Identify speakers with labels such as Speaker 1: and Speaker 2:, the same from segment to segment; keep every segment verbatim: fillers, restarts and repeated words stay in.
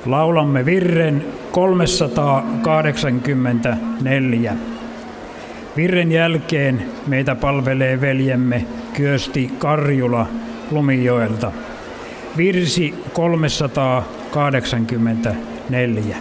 Speaker 1: Laulamme virren kolmesataakahdeksankymmentäneljä. Virren jälkeen meitä palvelee veljemme Kyösti Karjula Lumijoelta. Virsi kolmesataakahdeksankymmentäneljä.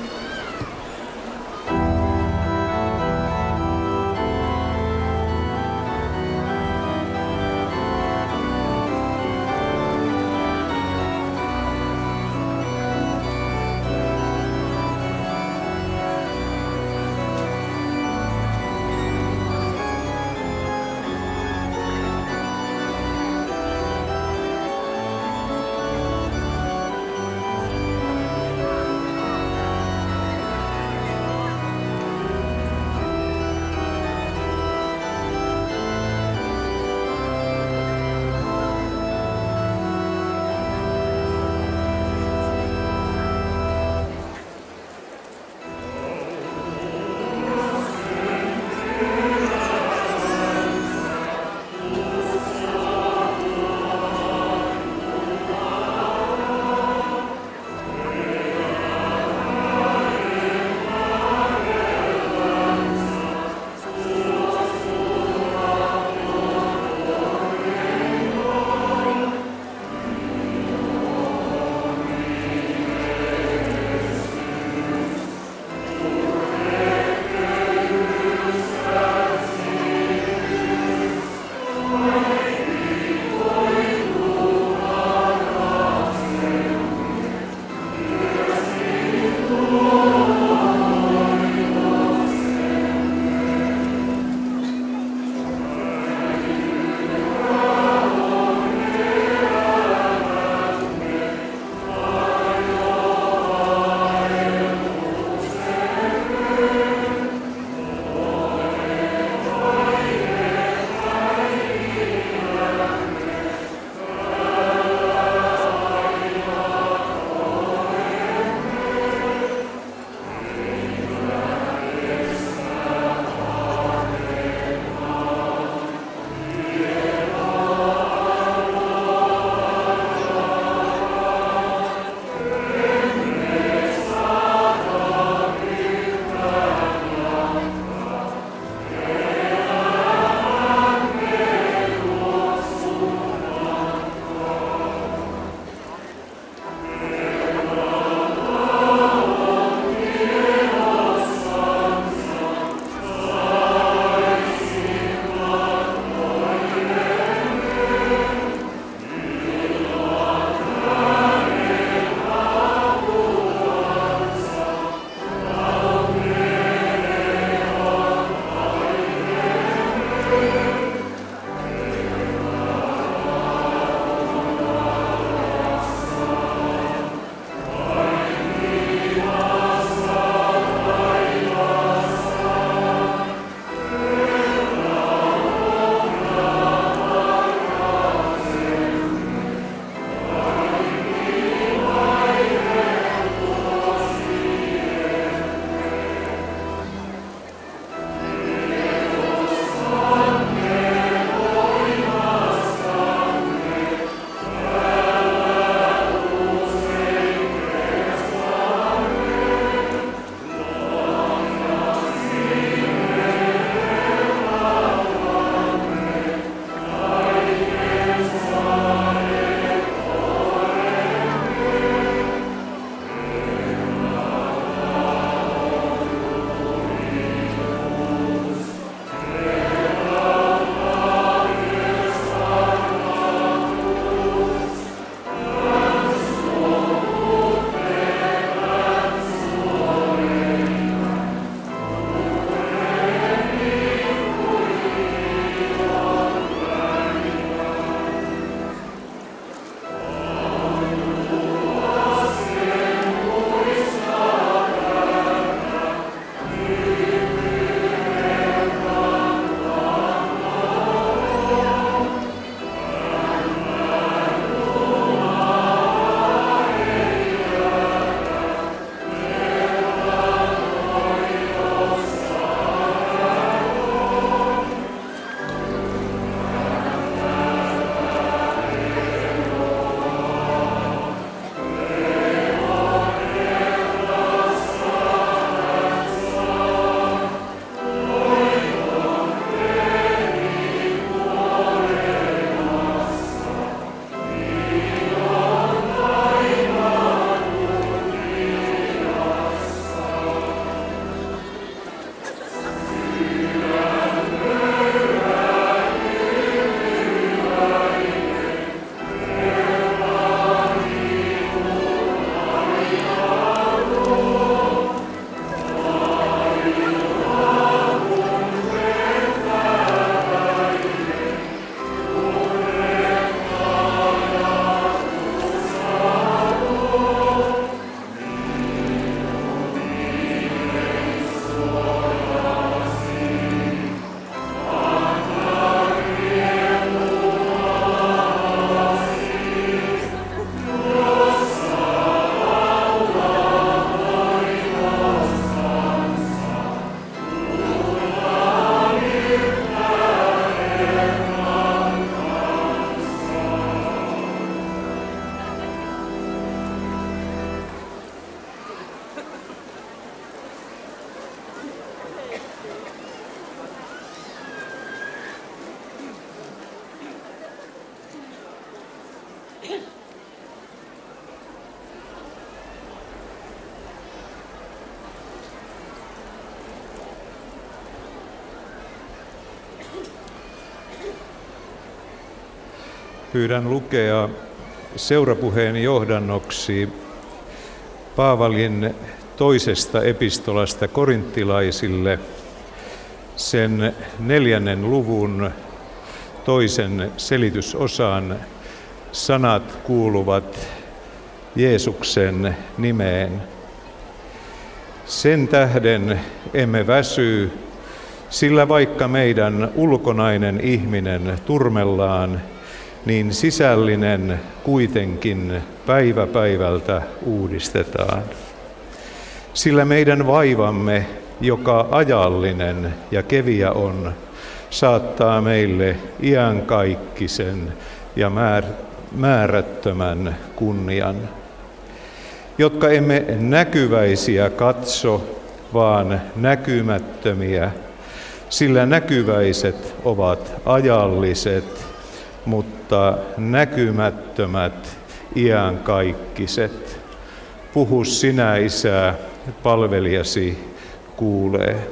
Speaker 2: Pyydän lukea seurapuheen johdannoksi Paavalin toisesta epistolasta korinttilaisille sen neljännen luvun toisen selitysosan sanat kuuluvat Jeesuksen nimeen. Sen tähden emme väsy, sillä vaikka meidän ulkonainen ihminen turmellaan, niin sisällinen kuitenkin päivä päivältä uudistetaan. Sillä meidän vaivamme, joka ajallinen ja keviä on, saattaa meille iankaikkisen ja määr, määrättömän kunnian, jotka emme näkyväisiä katso, vaan näkymättömiä, sillä näkyväiset ovat ajalliset, mutta näkymättömät iankaikkiset. Puhu sinä, Isä, palvelijasi kuulee.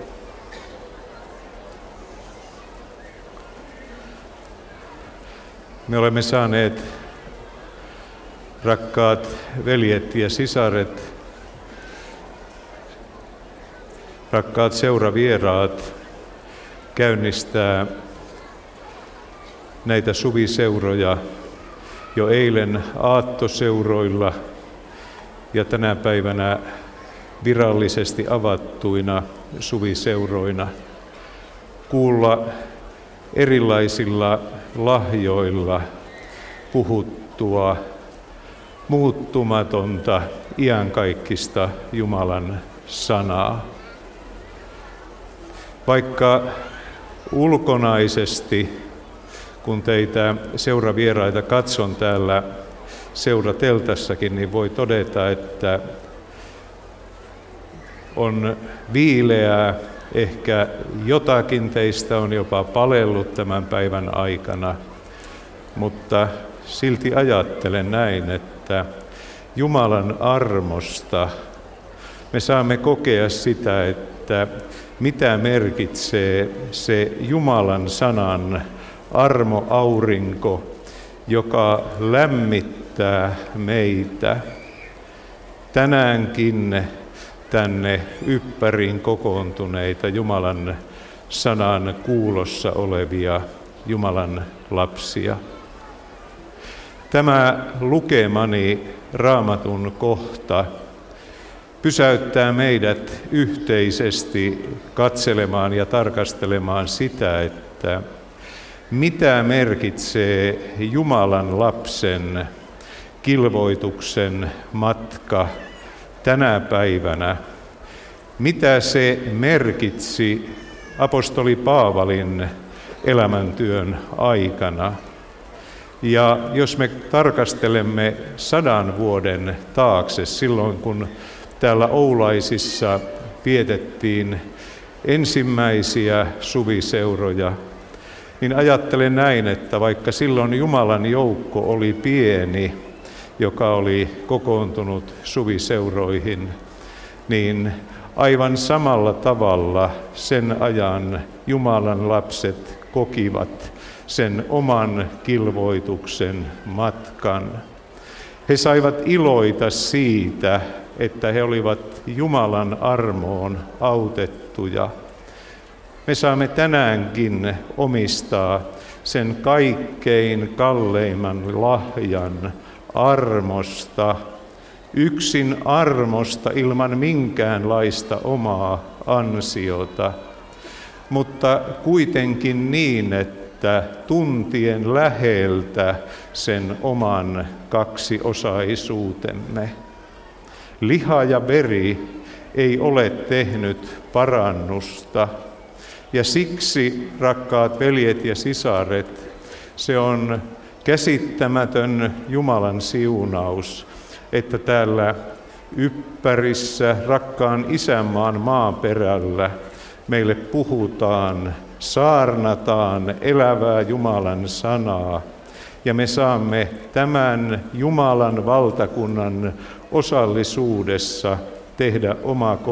Speaker 2: Me olemme saaneet, rakkaat veljet ja sisaret, rakkaat seuravieraat, käynnistää näitä suviseuroja jo eilen aattoseuroilla ja tänä päivänä virallisesti avattuina suviseuroina, kuulla erilaisilla lahjoilla puhuttua muuttumatonta iankaikkista Jumalan sanaa. Vaikka ulkonaisesti, kun teitä seuravieraita katson täällä seurateltassakin, niin voi todeta, että on viileää, ehkä jotakin teistä on jopa palellut tämän päivän aikana, mutta silti ajattelen näin, että Jumalan armosta me saamme kokea sitä, että mitä merkitsee se Jumalan sanan armoaurinko, joka lämmittää meitä tänäänkin tänne ympäriin kokoontuneita Jumalan sanan kuulossa olevia Jumalan lapsia. Tämä lukemani Raamatun kohta pysäyttää meidät yhteisesti katselemaan ja tarkastelemaan sitä, että mitä merkitsee Jumalan lapsen kilvoituksen matka tänä päivänä. Mitä se merkitsi apostoli Paavalin elämäntyön aikana. Ja jos me tarkastelemme sadan vuoden taakse, silloin kun täällä Oulaisissa vietettiin ensimmäisiä suviseuroja, niin ajattelen näin, että vaikka silloin Jumalan joukko oli pieni, joka oli kokoontunut suviseuroihin, niin aivan samalla tavalla sen ajan Jumalan lapset kokivat sen oman kilvoituksen matkan. He saivat iloita siitä, että he olivat Jumalan armoon autettuja. Me saamme tänäänkin omistaa sen kaikkein kalleimman lahjan armosta, yksin armosta ilman minkäänlaista omaa ansiota, mutta kuitenkin niin, että tuntien läheltä sen oman kaksiosaisuutemme. Liha ja veri ei ole tehnyt parannusta, ja siksi, rakkaat veljet ja sisaret, se on käsittämätön Jumalan siunaus, että täällä ympärissä rakkaan isänmaan maaperällä meille puhutaan, saarnataan elävää Jumalan sanaa, ja me saamme tämän Jumalan valtakunnan osallisuudessa tehdä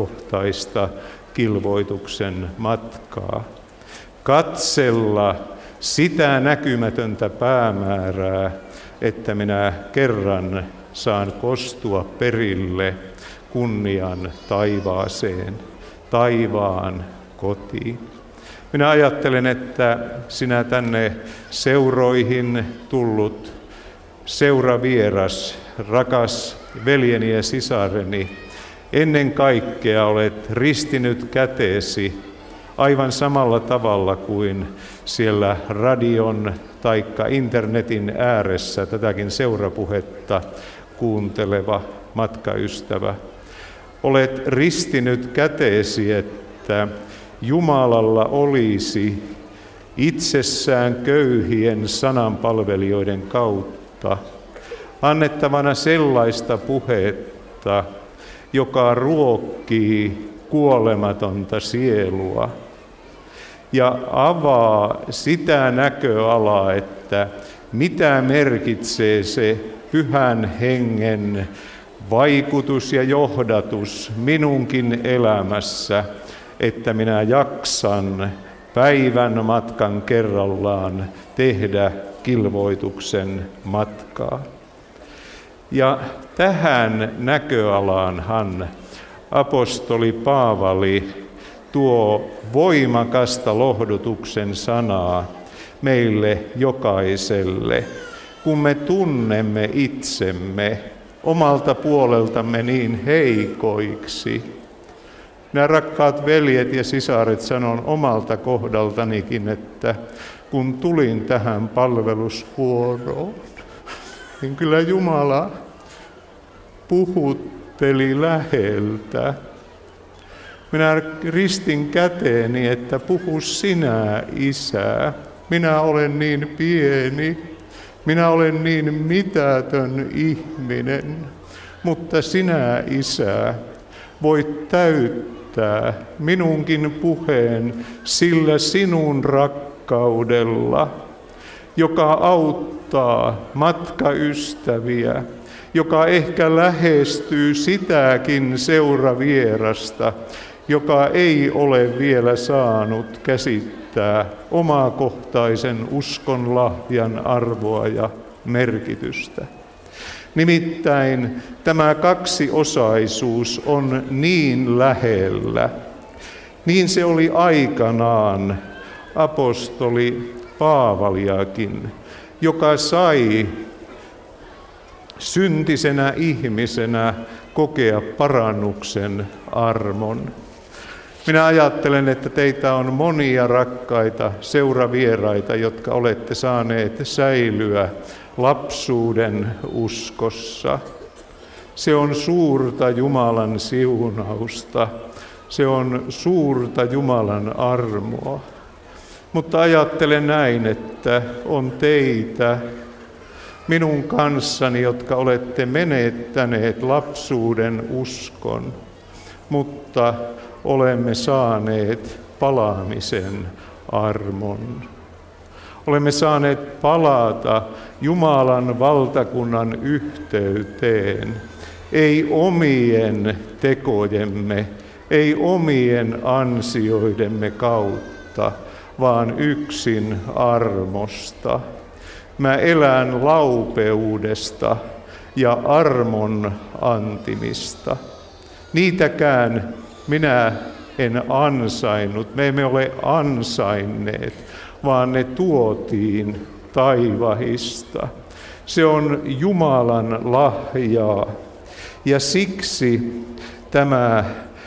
Speaker 2: omakohtaista kilvoituksen matkaa. Katsella sitä näkymätöntä päämäärää, että minä kerran saan kostua perille kunnian taivaaseen, taivaan kotiin. Minä ajattelen, että sinä tänne seuroihin tullut seuravieras, rakas veljeni ja sisareni, ennen kaikkea olet ristinyt käteesi aivan samalla tavalla kuin siellä radion taikka internetin ääressä tätäkin seurapuhetta kuunteleva matkaystävä. Olet ristinyt käteesi, että Jumalalla olisi itsessään köyhien sananpalvelijoiden kautta annettavana sellaista puhetta, joka ruokkii kuolematonta sielua ja avaa sitä näköalaa, että mitä merkitsee se pyhän hengen vaikutus ja johdatus minunkin elämässä, että minä jaksan päivän matkan kerrallaan tehdä kilvoituksen matkaa. Ja tähän näköalaanhan apostoli Paavali tuo voimakasta lohdutuksen sanaa meille jokaiselle, kun me tunnemme itsemme omalta puoleltamme niin heikoiksi. Nämä rakkaat veljet ja sisaret, sanon omalta kohdaltanikin, että kun tulin tähän palvelusvuoroon, niin kyllä Jumala puhutteli läheltä. Minä ristin käteeni, että puhu sinä, Isä. Minä olen niin pieni, minä olen niin mitätön ihminen, mutta sinä, Isä, voit täyttää minunkin puheen sillä sinun rakkaudella, joka auttaa matkaystäviä, joka ehkä lähestyy sitäkin seuravierasta, joka ei ole vielä saanut käsittää omakohtaisen uskon lahjan arvoa ja merkitystä. Nimittäin tämä kaksiosaisuus on niin lähellä. Niin se oli aikanaan apostoli Paavaliakin, joka sai syntisenä ihmisenä kokea parannuksen armon. Minä ajattelen, että teitä on monia rakkaita seuravieraita, jotka olette saaneet säilyä lapsuuden uskossa. Se on suurta Jumalan siunausta, se on suurta Jumalan armoa. Mutta ajattelen näin, että on teitä minun kanssani, jotka olette menettäneet lapsuuden uskon, mutta olemme saaneet palaamisen armon. Olemme saaneet palata Jumalan valtakunnan yhteyteen, ei omien tekojemme, ei omien ansioidemme kautta, vaan yksin armosta. Mä elän laupeudesta ja armon antimista. Niitäkään minä en ansainnut, me emme ole ansainneet, vaan ne tuotiin taivahista. Se on Jumalan lahjaa. Ja siksi tämä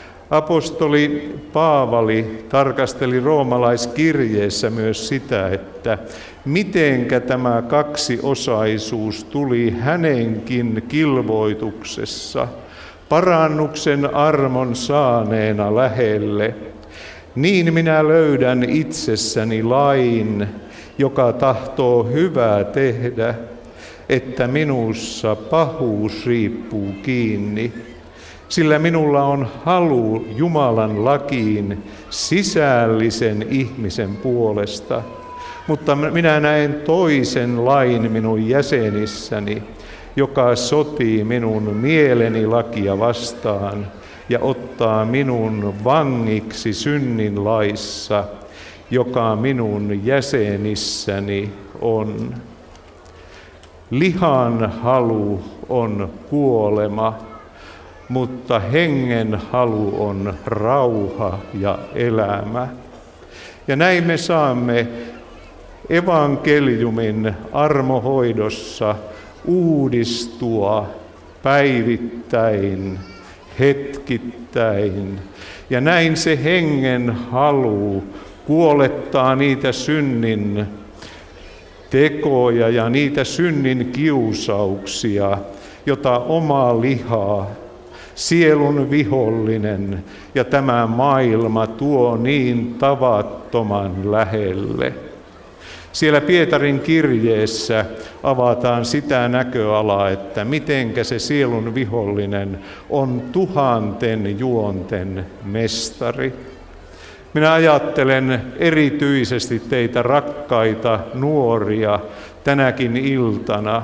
Speaker 2: apostoli Paavali tarkasteli roomalaiskirjeessä myös sitä, että mitenkä tämä kaksiosaisuus tuli hänenkin kilvoituksessa parannuksen armon saaneena lähelle. Niin minä löydän itsessäni lain, joka tahtoo hyvää tehdä, että minussa pahuus riippuu kiinni. Sillä minulla on halu Jumalan lakiin sisällisen ihmisen puolesta, mutta minä näen toisen lain minun jäsenissäni, joka sotii minun mieleni lakia vastaan ja ottaa minun vangiksi synnin laissa joka minun jäsenissäni on. Lihan halu on kuolema, mutta hengen halu on rauha ja elämä. Ja näin me saamme evankeliumin armohoidossa uudistua päivittäin, hetkittäin. Ja näin se hengen halu kuolettaa niitä synnin tekoja ja niitä synnin kiusauksia, jota oma liha, sielun vihollinen ja tämä maailma tuo niin tavattoman lähelle. Siellä Pietarin kirjeessä avataan sitä näköalaa, että mitenkä se sielun vihollinen on tuhanten juonten mestari. Minä ajattelen erityisesti teitä rakkaita nuoria tänäkin iltana,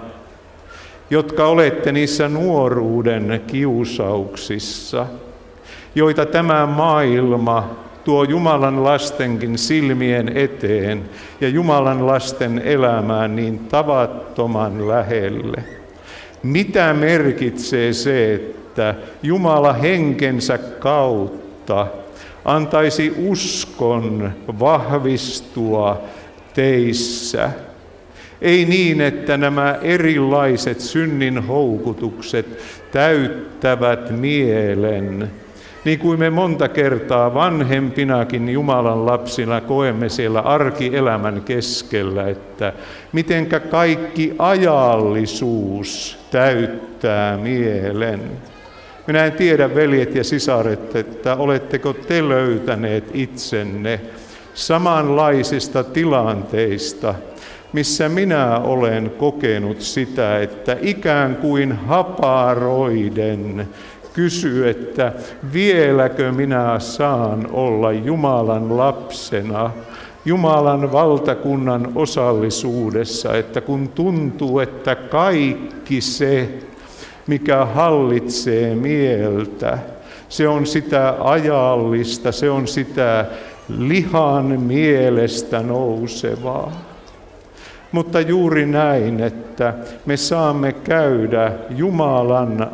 Speaker 2: jotka olette niissä nuoruuden kiusauksissa, joita tämä maailma tuo Jumalan lastenkin silmien eteen ja Jumalan lasten elämään niin tavattoman lähelle. Mitä merkitsee se, että Jumala henkensä kautta antaisi uskon vahvistua teissä? Ei niin, että nämä erilaiset synnin houkutukset täyttävät mielen, niin kuin me monta kertaa vanhempinakin Jumalan lapsina koemme siellä arkielämän keskellä, että mitenkä kaikki ajallisuus täyttää mielen. Minä en tiedä, veljet ja sisaret, että oletteko te löytäneet itsenne samanlaisista tilanteista, missä minä olen kokenut sitä, että ikään kuin haparoiden kysy, että vieläkö minä saan olla Jumalan lapsena, Jumalan valtakunnan osallisuudessa, että kun tuntuu, että kaikki se, mikä hallitsee mieltä, se on sitä ajallista, se on sitä lihan mielestä nousevaa. Mutta juuri näin, että me saamme käydä Jumalan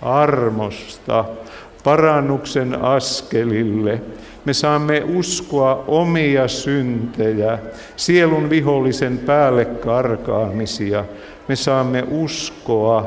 Speaker 2: armosta parannuksen askelille. Me saamme uskoa omia syntejä, sielun vihollisen päälle karkaamisia. Me saamme uskoa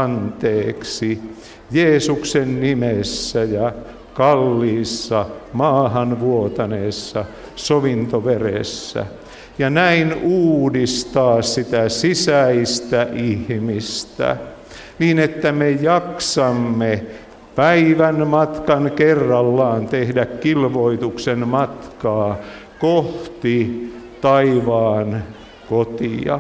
Speaker 2: anteeksi Jeesuksen nimessä ja kalliissa maahan vuotaneessa sovintoveressä. Ja näin uudistaa sitä sisäistä ihmistä, niin että me jaksamme päivän matkan kerrallaan tehdä kilvoituksen matkaa kohti taivaan kotia.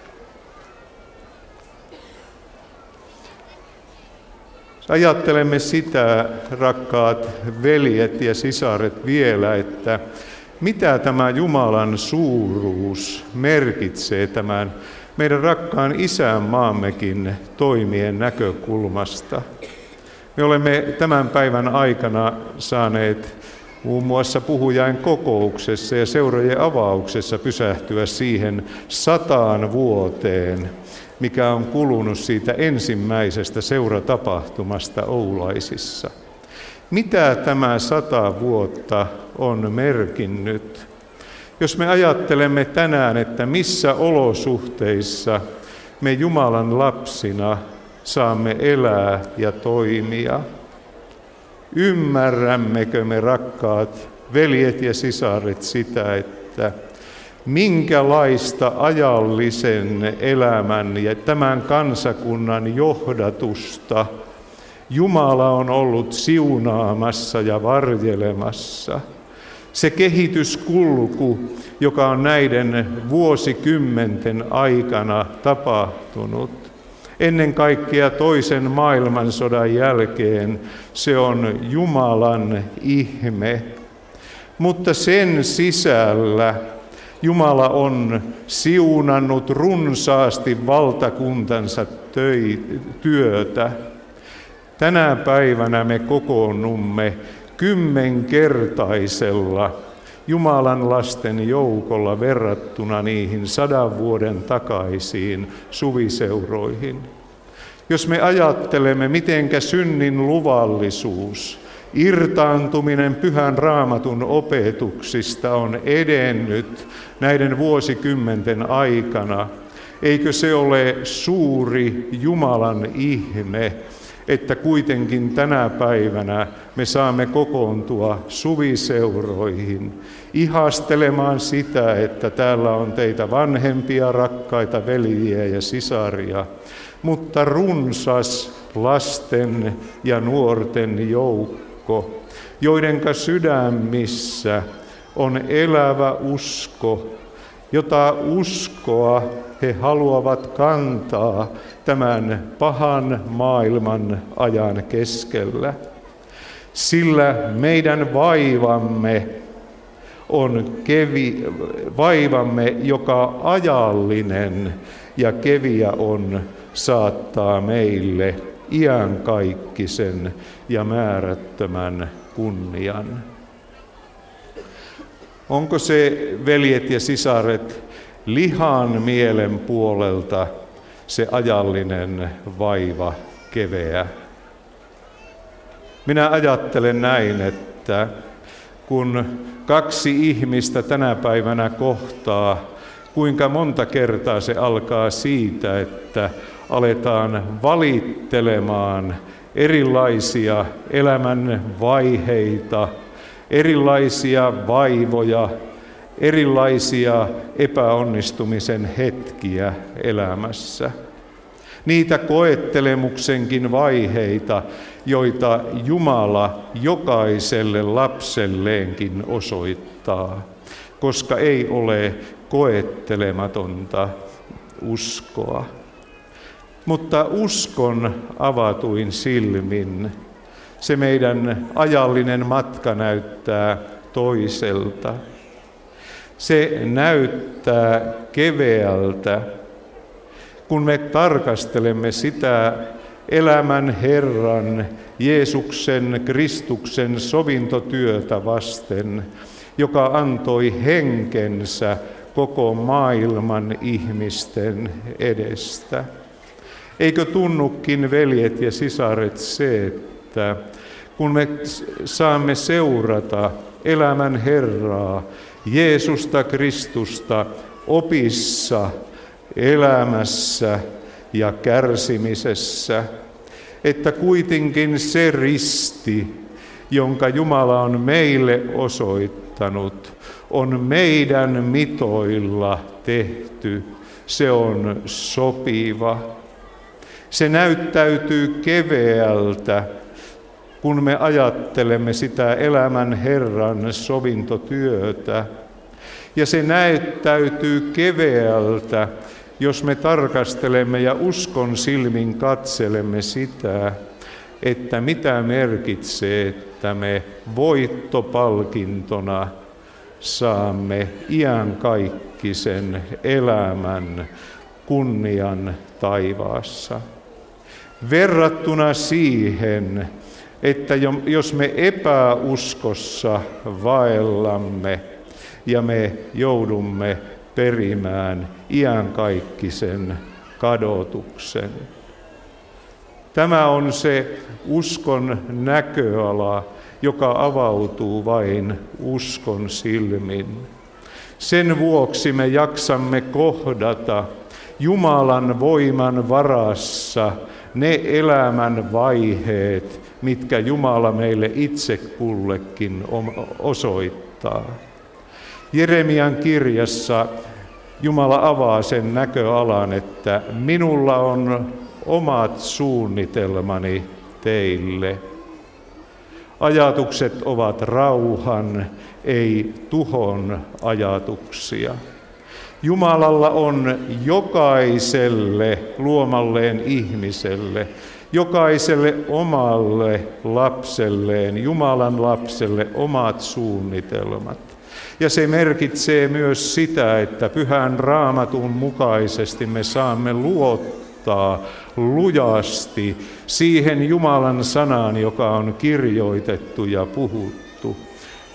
Speaker 2: Ajattelemme sitä, rakkaat veljet ja sisaret, vielä, että mitä tämä Jumalan suuruus merkitsee tämän meidän rakkaan isänmaammekin toimien näkökulmasta. Me olemme tämän päivän aikana saaneet muun muassa puhujain kokouksessa ja seurojen avauksessa pysähtyä siihen sataan vuoteen, mikä on kulunut siitä ensimmäisestä seuratapahtumasta Oulaisissa. Mitä tämä sata vuotta on merkinnyt? Jos me ajattelemme tänään, että missä olosuhteissa me Jumalan lapsina saamme elää ja toimia, ymmärrämmekö me, rakkaat veljet ja sisaret, sitä, että minkälaista ajallisen elämän ja tämän kansakunnan johdatusta Jumala on ollut siunaamassa ja varjelemassa. Se kehityskulku, joka on näiden vuosikymmenten aikana tapahtunut, ennen kaikkea toisen maailmansodan jälkeen, se on Jumalan ihme. Mutta sen sisällä Jumala on siunannut runsaasti valtakuntansa työtä. Tänä päivänä me kokoonnumme kymmenkertaisella Jumalan lasten joukolla verrattuna niihin sadan vuoden takaisiin suviseuroihin. Jos me ajattelemme, mitenkä synnin luvallisuus, irtaantuminen Pyhän Raamatun opetuksista on edennyt näiden vuosikymmenten aikana, eikö se ole suuri Jumalan ihme, että kuitenkin tänä päivänä me saamme kokoontua suviseuroihin, ihastelemaan sitä, että täällä on teitä vanhempia, rakkaita veljiä ja sisaria, mutta runsas lasten ja nuorten joukko, joidenka sydämissä on elävä usko, jota uskoa he haluavat kantaa tämän pahan maailman ajan keskellä. Sillä meidän vaivamme on kevi, vaivamme, joka ajallinen ja keviä on, saattaa meille iankaikkisen ja määrättömän kunnian. Onko se, veljet ja sisaret, lihan mielen puolelta se ajallinen vaiva keveä? Minä ajattelen näin, että kun kaksi ihmistä tänä päivänä kohtaa, kuinka monta kertaa se alkaa siitä, että aletaan valittelemaan erilaisia elämän vaiheita, erilaisia vaivoja, erilaisia epäonnistumisen hetkiä elämässä. Niitä koettelemuksenkin vaiheita, joita Jumala jokaiselle lapselleenkin osoittaa, koska ei ole koettelematonta uskoa. Mutta uskon avatuin silmin se meidän ajallinen matka näyttää toiselta. Se näyttää keveältä, kun me tarkastelemme sitä elämän Herran, Jeesuksen, Kristuksen sovintotyötä vasten, joka antoi henkensä koko maailman ihmisten edestä. Eikö tunnukin, veljet ja sisaret, se, että kun me saamme seurata elämän Herraa, Jeesusta Kristusta opissa, elämässä ja kärsimisessä, että kuitenkin se risti, jonka Jumala on meille osoittanut, on meidän mitoilla tehty, se on sopiva. Se näyttäytyy keveältä, kun me ajattelemme sitä elämän Herran sovintotyötä. Ja se näyttäytyy keveältä, jos me tarkastelemme ja uskon silmin katselemme sitä, että mitä merkitsee, että me voittopalkintona saamme iankaikkisen elämän kunnian taivaassa. Verrattuna siihen, että jos me epäuskossa vaellamme ja me joudumme perimään iankaikkisen kadotuksen. Tämä on se uskon näköala, joka avautuu vain uskon silmin. Sen vuoksi me jaksamme kohdata Jumalan voiman varassa ne elämän vaiheet, mitkä Jumala meille itse kullekin osoittaa. Jeremian kirjassa Jumala avaa sen näköalan, että minulla on omat suunnitelmani teille. Ajatukset ovat rauhan, ei tuhon ajatuksia. Jumalalla on jokaiselle luomalleen ihmiselle, jokaiselle omalle lapselleen, Jumalan lapselle omat suunnitelmat. Ja se merkitsee myös sitä, että Pyhän Raamatun mukaisesti me saamme luottaa lujasti siihen Jumalan sanaan, joka on kirjoitettu ja puhuttu.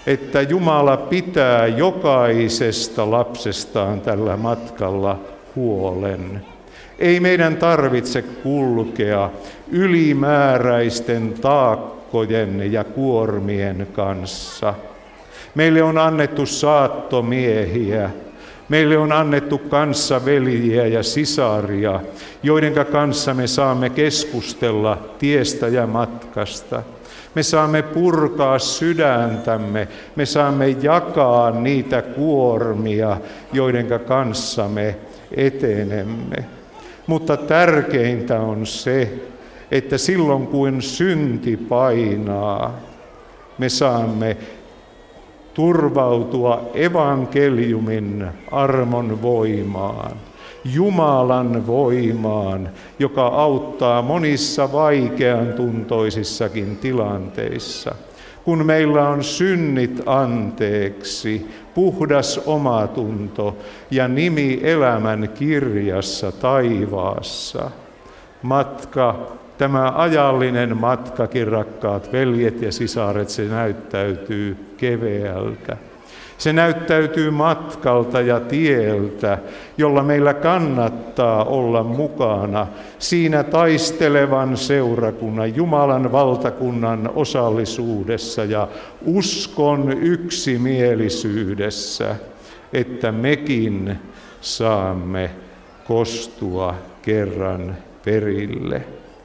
Speaker 2: että Jumala pitää jokaisesta lapsestaan tällä matkalla huolen. Ei meidän tarvitse kulkea ylimääräisten taakkojen ja kuormien kanssa. Meille on annettu saattomiehiä, meille on annettu kanssaveljiä ja sisaria, joiden kanssa me saamme keskustella tiestä ja matkasta. Me saamme purkaa sydäntämme, me saamme jakaa niitä kuormia, joiden kanssa me etenemme. Mutta tärkeintä on se, että silloin kun synti painaa, me saamme turvautua evankeliumin armon voimaan, Jumalan voimaan, joka auttaa monissa vaikean tuntoisissakin tilanteissa. Kun meillä on synnit anteeksi, puhdas omatunto ja nimi elämän kirjassa taivaassa. Matka, tämä ajallinen matkakin, rakkaat veljet ja sisaret, se näyttäytyy keveältä. Se näyttäytyy matkalta ja tieltä, jolla meillä kannattaa olla mukana siinä taistelevan seurakunnan, Jumalan valtakunnan osallisuudessa ja uskon yksimielisyydessä, että mekin saamme kostua kerran perille.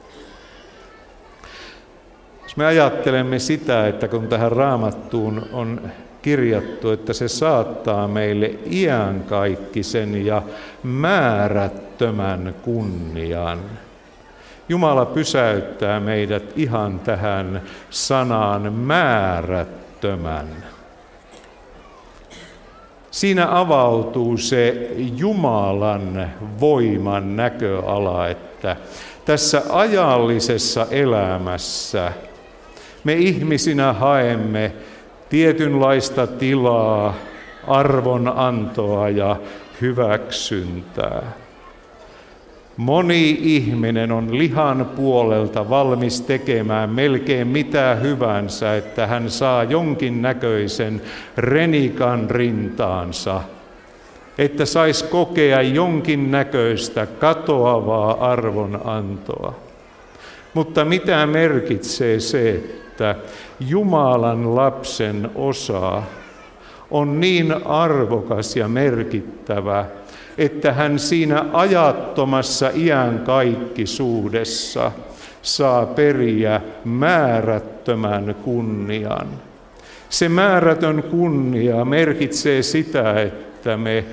Speaker 2: Jos me ajattelemme sitä, että kun tähän Raamattuun on kirjattu, että se saattaa meille iankaikkisen ja määrättömän kunnian. Jumala pysäyttää meidät ihan tähän sanaan määrättömän. Siinä avautuu se Jumalan voiman näköala, että tässä ajallisessa elämässä me ihmisinä haemme tietynlaista tilaa, arvonantoa ja hyväksyntää. Moni ihminen on lihan puolelta valmis tekemään melkein mitä hyvänsä, että hän saa jonkin näköisen renikan rintaansa, että saisi kokea jonkin näköistä katoavaa arvonantoa. Mutta mitä merkitsee se, että Jumalan lapsen osa on niin arvokas ja merkittävä, että hän siinä ajattomassa iankaikkisuudessa saa periä määrättömän kunnian. Se määrätön kunnia merkitsee sitä, että me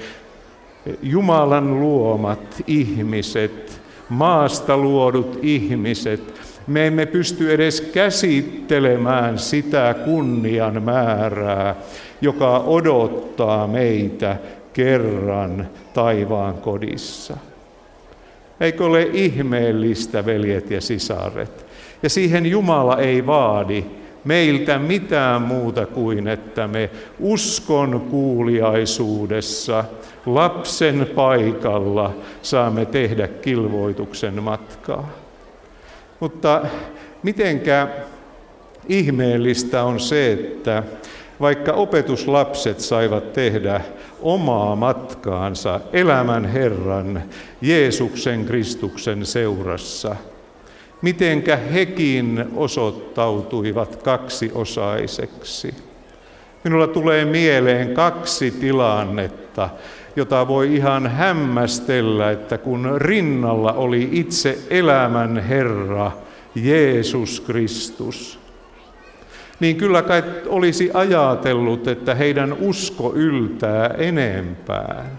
Speaker 2: Jumalan luomat ihmiset, maasta luodut ihmiset, me emme pysty edes käsittelemään sitä kunnian määrää, joka odottaa meitä kerran taivaan kodissa. Eikö ole ihmeellistä, veljet ja sisaret? Ja siihen Jumala ei vaadi meiltä mitään muuta kuin, että me uskon kuuliaisuudessa lapsen paikalla saamme tehdä kilvoituksen matkaa. Mutta mitenkä ihmeellistä on se, että vaikka opetuslapset saivat tehdä omaa matkaansa elämän Herran Jeesuksen Kristuksen seurassa, mitenkä hekin osoittautuivat kaksiosaiseksi. Minulla tulee mieleen kaksi tilannetta, jota voi ihan hämmästellä, että kun rinnalla oli itse elämän Herra Jeesus Kristus, niin kyllä kai olisi ajatellut, että heidän usko yltää enempään.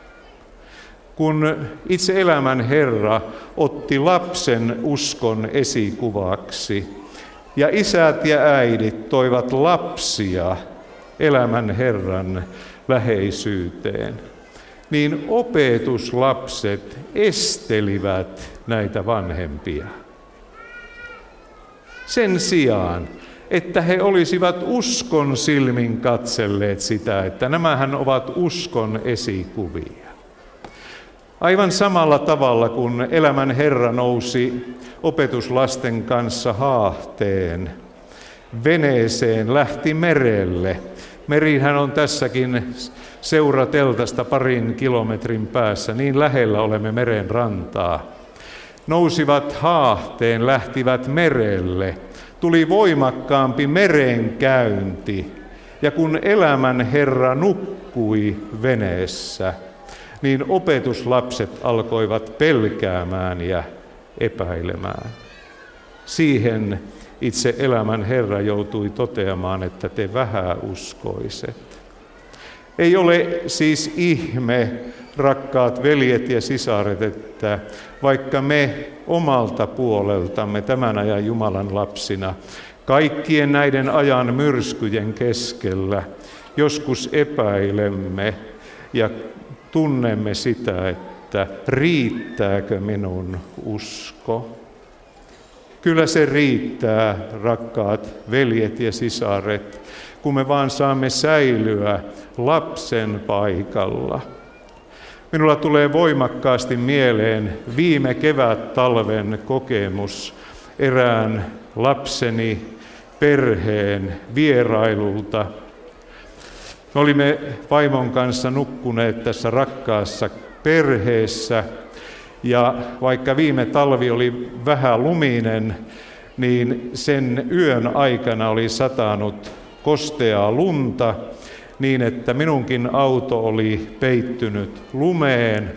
Speaker 2: Kun itse elämän Herra otti lapsen uskon esikuvaksi ja isät ja äidit toivat lapsia elämän Herran läheisyyteen, niin opetuslapset estelivät näitä vanhempia. Sen sijaan, että he olisivat uskon silmin katselleet sitä, että nämähän ovat uskon esikuvia. Aivan samalla tavalla, kun elämän Herra nousi opetuslasten kanssa haahteen, veneeseen lähti merelle, Merihän on tässäkin seurateltasta parin kilometrin päässä, niin lähellä olemme meren rantaa. Nousivat haahteen, lähtivät merelle. Tuli voimakkaampi merenkäynti, ja kun elämän Herra nukkui veneessä, niin opetuslapset alkoivat pelkäämään ja epäilemään. Siihen itse elämän Herra joutui toteamaan, että te vähäuskoiset. Ei ole siis ihme, rakkaat veljet ja sisaret, että vaikka me omalta puoleltamme tämän ajan Jumalan lapsina, kaikkien näiden ajan myrskyjen keskellä, joskus epäilemme ja tunnemme sitä, että riittääkö minun usko. Kyllä se riittää, rakkaat veljet ja sisaret, kun me vaan saamme säilyä lapsen paikalla. Minulla tulee voimakkaasti mieleen viime kevät-talven kokemus erään lapseni perheen vierailulta. Me olimme vaimon kanssa nukkuneet tässä rakkaassa perheessä, ja vaikka viime talvi oli vähän luminen, niin sen yön aikana oli satanut kosteaa lunta niin, että minunkin auto oli peittynyt lumeen,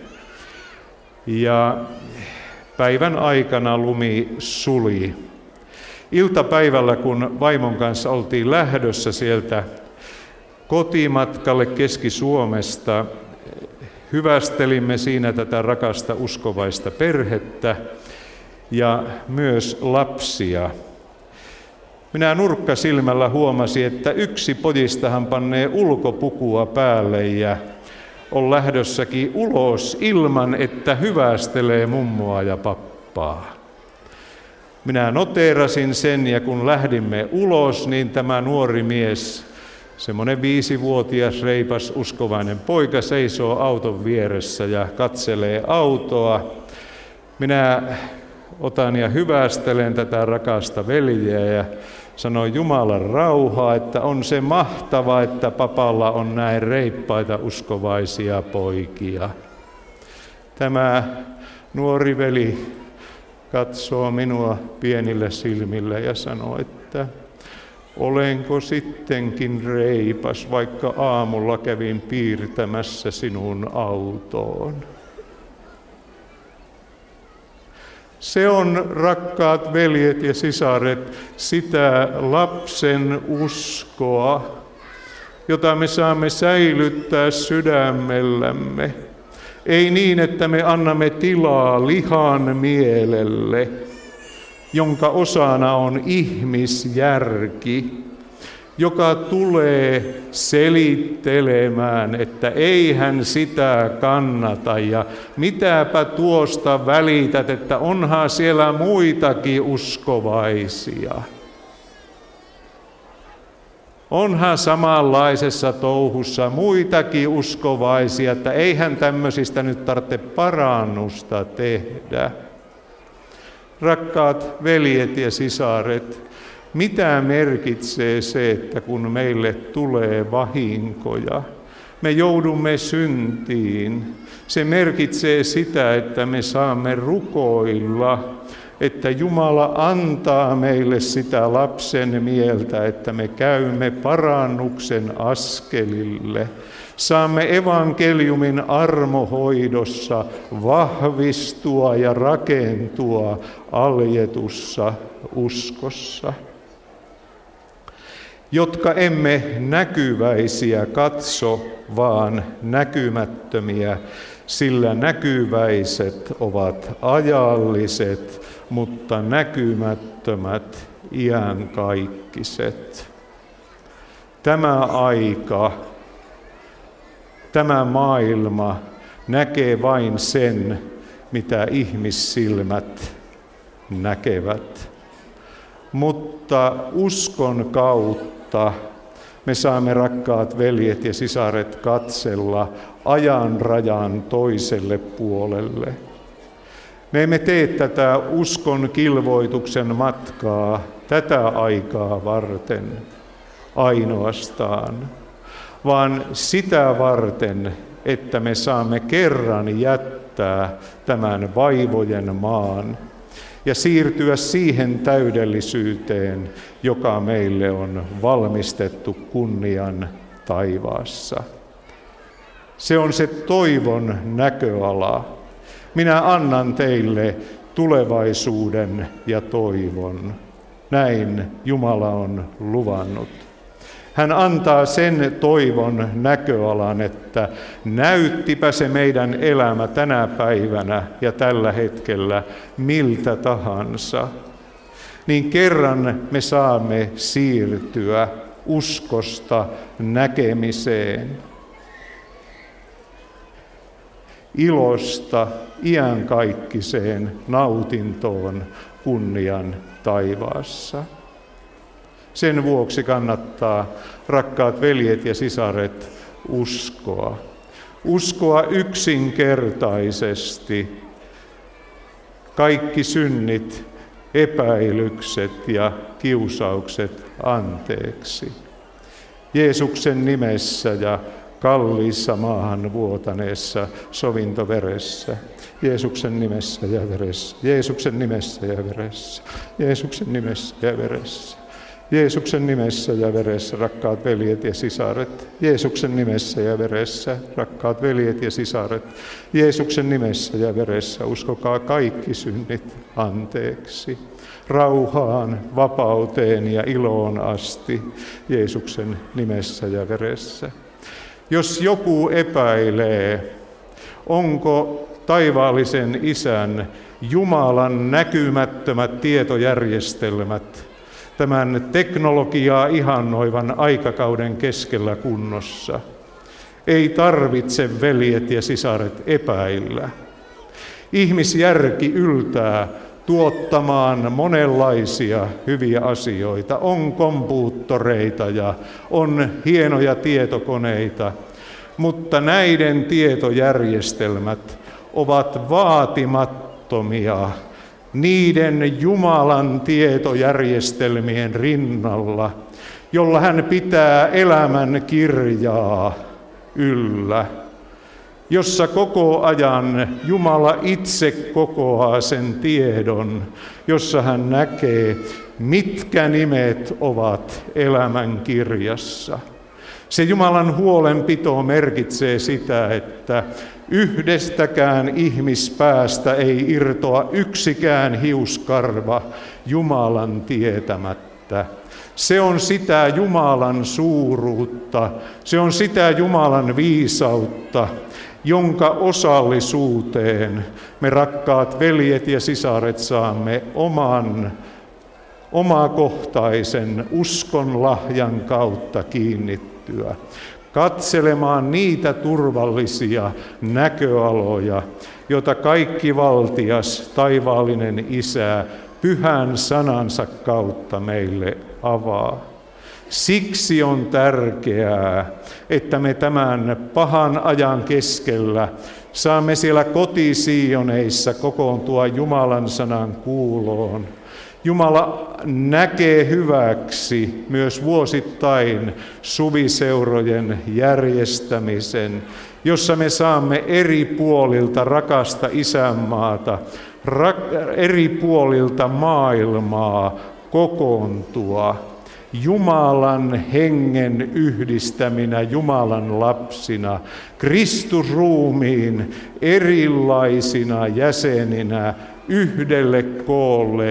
Speaker 2: ja päivän aikana lumi suli. Iltapäivällä, kun vaimon kanssa oltiin lähdössä sieltä kotimatkalle Keski-Suomesta, hyvästelimme siinä tätä rakasta uskovaista perhettä ja myös lapsia. Minä nurkkasilmällä huomasin, että yksi pojistahan pannee ulkopukua päälle ja on lähdössäkin ulos ilman, että hyvästelee mummoa ja pappaa. Minä noteerasin sen, ja kun lähdimme ulos, niin tämä nuori mies, semmoinen viisivuotias reipas uskovainen poika, seisoo auton vieressä ja katselee autoa. Minä otan ja hyvästelen tätä rakasta veljeä ja sanon Jumalan rauhaa, että on se mahtava, että papalla on näin reippaita uskovaisia poikia. Tämä nuori veli katsoo minua pienillä silmillä ja sanoo, että olenko sittenkin reipas, vaikka aamulla kävin piirtämässä sinun autoon. Se on, rakkaat veljet ja sisaret, sitä lapsen uskoa, jota me saamme säilyttää sydämellämme. Ei niin, että me annamme tilaa lihan mielelle, jonka osana on ihmisjärki, joka tulee selittelemään, että eihän sitä kannata ja mitäpä tuosta välität, että onhan siellä muitakin uskovaisia. Onhan samanlaisessa touhussa muitakin uskovaisia, että eihän tämmöisistä nyt tarvitse parannusta tehdä. Rakkaat veljet ja sisaret, mitä merkitsee se, että kun meille tulee vahinkoja, me joudumme syntiin? Se merkitsee sitä, että me saamme rukoilla, että Jumala antaa meille sitä lapsen mieltä, että me käymme parannuksen askelille. Saamme evankeliumin armohoidossa vahvistua ja rakentua aljetussa uskossa, jotka emme näkyväisiä katso, vaan näkymättömiä, sillä näkyväiset ovat ajalliset, mutta näkymättömät iänkaikkiset. Tämä aika, tämä maailma näkee vain sen, mitä ihmissilmät näkevät. Mutta uskon kautta me saamme, rakkaat veljet ja sisaret, katsella ajan rajan toiselle puolelle. Me emme tee tätä uskon kilvoituksen matkaa tätä aikaa varten ainoastaan, vaan sitä varten, että me saamme kerran jättää tämän vaivojen maan ja siirtyä siihen täydellisyyteen, joka meille on valmistettu kunnian taivaassa. Se on se toivon näköala. Minä annan teille tulevaisuuden ja toivon. Näin Jumala on luvannut. Hän antaa sen toivon näköalan, että näyttipä se meidän elämä tänä päivänä ja tällä hetkellä miltä tahansa, niin kerran me saamme siirtyä uskosta näkemiseen, ilosta iankaikkiseen nautintoon kunnian taivaassa. Sen vuoksi kannattaa, rakkaat veljet ja sisaret, uskoa. Uskoa yksinkertaisesti kaikki synnit, epäilykset ja kiusaukset anteeksi. Jeesuksen nimessä ja kalliissa maahan vuotaneessa sovintoveressä. Jeesuksen nimessä ja veressä. Jeesuksen nimessä ja veressä. Jeesuksen nimessä ja veressä. Jeesuksen nimessä ja veressä, rakkaat veljet ja sisaret. Jeesuksen nimessä ja veressä, rakkaat veljet ja sisaret. Jeesuksen nimessä ja veressä, uskokaa kaikki synnit anteeksi. Rauhaan, vapauteen ja iloon asti, Jeesuksen nimessä ja veressä. Jos joku epäilee, onko taivaallisen Isän, Jumalan näkymättömät tietojärjestelmät tämän teknologiaa ihannoivan aikakauden keskellä kunnossa, ei tarvitse, veljet ja sisaret, epäillä. Ihmisjärki yltää tuottamaan monenlaisia hyviä asioita. On kompuuttoreita ja on hienoja tietokoneita, mutta näiden tietojärjestelmät ovat vaatimattomia niiden Jumalan tietojärjestelmien rinnalla, jolla hän pitää elämän kirjaa yllä, jossa koko ajan Jumala itse kokoaa sen tiedon, jossa hän näkee, mitkä nimet ovat elämän kirjassa. Se Jumalan huolenpito merkitsee sitä, että yhdestäkään ihmispäästä ei irtoa yksikään hiuskarva Jumalan tietämättä. Se on sitä Jumalan suuruutta, se on sitä Jumalan viisautta, jonka osallisuuteen me, rakkaat veljet ja sisaret, saamme oman omakohtaisen uskon lahjan kautta kiinnittyä, katselemaan niitä turvallisia näköaloja, joita kaikki valtias taivaallinen Isä pyhän sanansa kautta meille avaa. Siksi on tärkeää, että me tämän pahan ajan keskellä saamme siellä kotisiioneissa kokoontua Jumalan sanan kuuloon. Jumala näkee hyväksi myös vuosittain suviseurojen järjestämisen, jossa me saamme eri puolilta rakasta isänmaata, ra- eri puolilta maailmaa kokoontua. Jumalan hengen yhdistäminä Jumalan lapsina, Kristusruumiin erilaisina jäseninä yhdelle koolle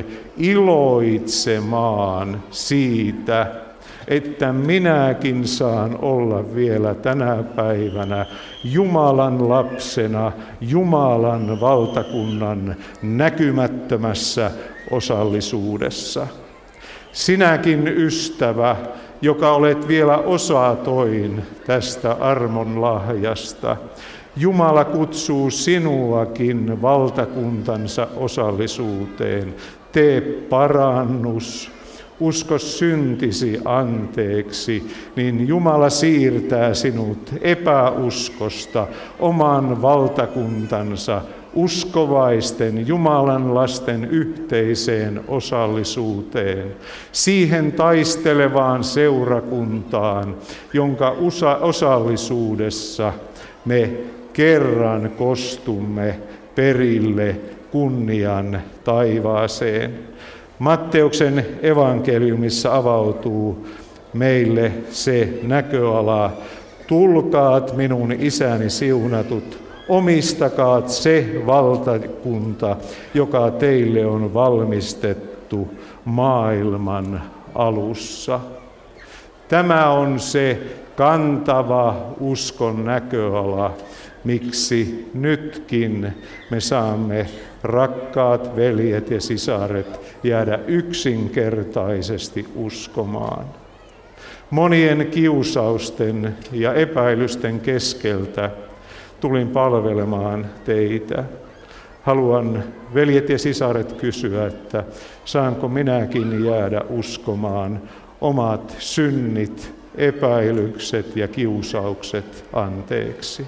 Speaker 2: iloitsemaan siitä, että minäkin saan olla vielä tänä päivänä Jumalan lapsena, Jumalan valtakunnan näkymättömässä osallisuudessa. Sinäkin, ystävä, joka olet vielä osatoin tästä armon lahjasta, Jumala kutsuu sinuakin valtakuntansa osallisuuteen. Tee parannus, usko syntisi anteeksi, niin Jumala siirtää sinut epäuskosta oman valtakuntansa uskovaisten Jumalan lasten yhteiseen osallisuuteen, siihen taistelevaan seurakuntaan, jonka osallisuudessa me kerran kostumme perille kunnian taivaaseen. Matteuksen evankeliumissa avautuu meille se näköala: tulkaat minun isäni siunatut, omistakaat se valtakunta, joka teille on valmistettu maailman alussa. Tämä on se kantava uskon näköala, miksi nytkin me saamme, rakkaat veljet ja sisaret, jäädä yksinkertaisesti uskomaan. Monien kiusausten ja epäilysten keskeltä tulin palvelemaan teitä. Haluan, veljet ja sisaret, kysyä, että saanko minäkin jäädä uskomaan omat synnit, epäilykset ja kiusaukset anteeksi.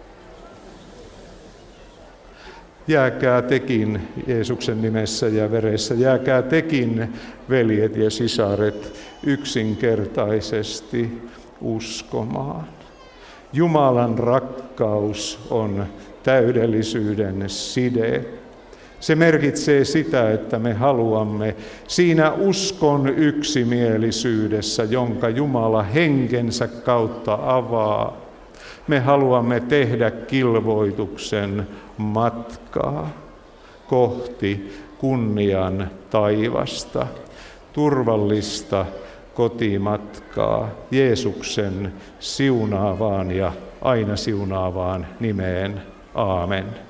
Speaker 2: Jääkää tekin Jeesuksen nimessä ja veressä, jääkää tekin, veljet ja sisaret, yksinkertaisesti uskomaan. Jumalan rakkaus on täydellisyyden side. Se merkitsee sitä, että me haluamme siinä uskon yksimielisyydessä, jonka Jumala henkensä kautta avaa, me haluamme tehdä kilvoituksen matkaa kohti kunnian taivasta, turvallista kotimatkaa Jeesuksen siunaavaan ja aina siunaavaan nimeen. Aamen.